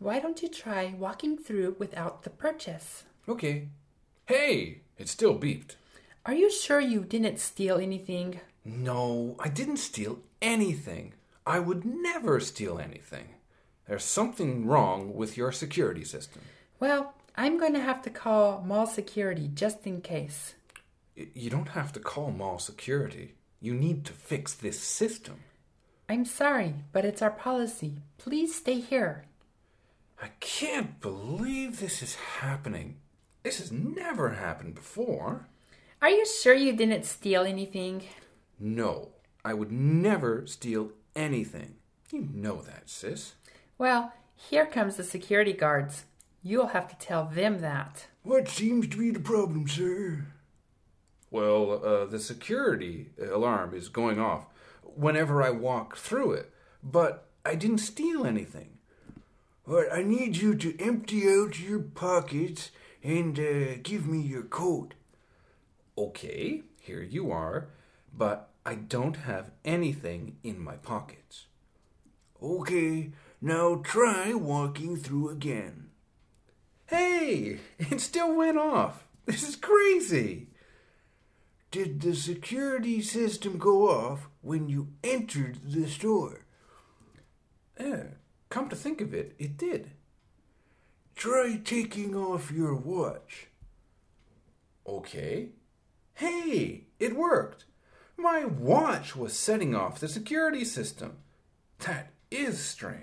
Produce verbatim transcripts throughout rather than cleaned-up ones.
why don't you try walking through without the purchase? Okay. Hey, it still beeped. Are you sure you didn't steal anything? No, I didn't steal anything. I would never steal anything. There's something wrong with your security system. Well, I'm going to have to call mall security just in case. You don't have to call mall security. You need to fix this system. I'm sorry, but it's our policy. Please stay here. I can't believe this is happening. This has never happened before. Are you sure you didn't steal anything? No, I would never steal anything. You know that, sis. Well, here comes the security guards. You'll have to tell them that. What seems to be the problem, sir? Well, uh, the security alarm is going off whenever I walk through it, but I didn't steal anything. Well, I need you to empty out your pockets and uh, give me your coat. Okay, here you are, but I don't have anything in my pockets. Okay, now try walking through again. Hey, it still went off. This is crazy. Did the security system go off when you entered the store? Eh, come to think of it, it did. Try taking off your watch. Okay. Hey, it worked. My watch was setting off the security system. That is strange.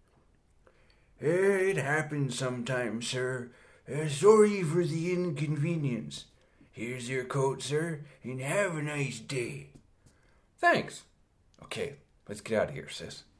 It happens sometimes, sir. Uh, sorry for the inconvenience. Here's your coat, sir, and have a nice day. Thanks. Okay, let's get out of here, sis.